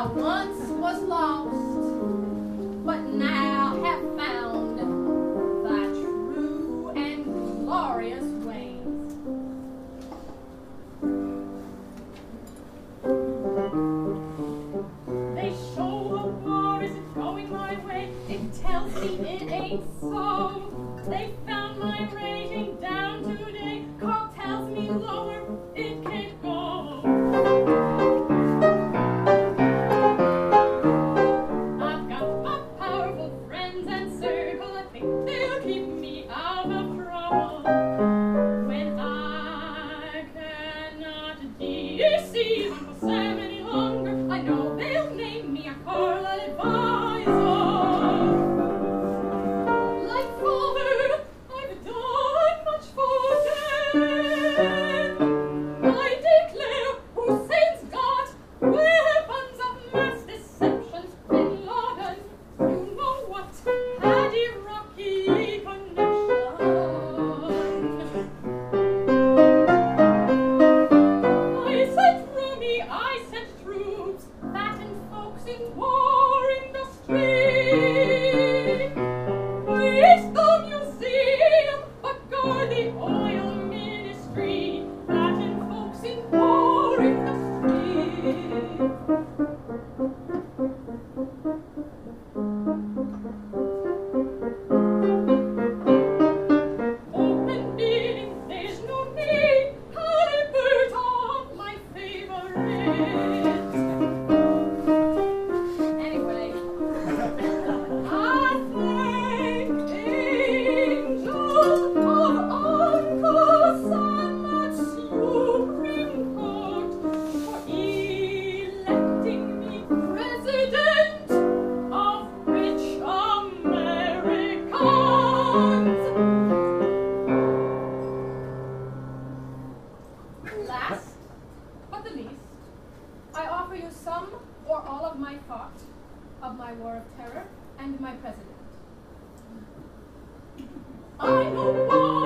I once was lost, but now have found thy true and glorious ways. They show a war is going my way. It tells me it ain't so. They found my raging down today. Call tells me lower, it can't go. I've got my powerful friends and circle. I think they'll keep me out of trouble. When I cannot deceive Uncle Sam any longer, I know they'll name me a Carl advisor. Like father, I've done much for them. I declare, Hussein's got weapons of mass deception. Bin Laden, you know what, had Iraqi connection. I sent Rumi, I sent troops, fattened folks in war industry. Raise the museum, but guard the oil ministry, fattened folks in war industry. Open bidding, there's no need. Haliburton, my favorite. Anyway, I thank angels of Uncle Sam at Supreme Court for electing me president of rich Americans. Last but the least, I offer you some or all of my thought of my war of terror and my president. I know why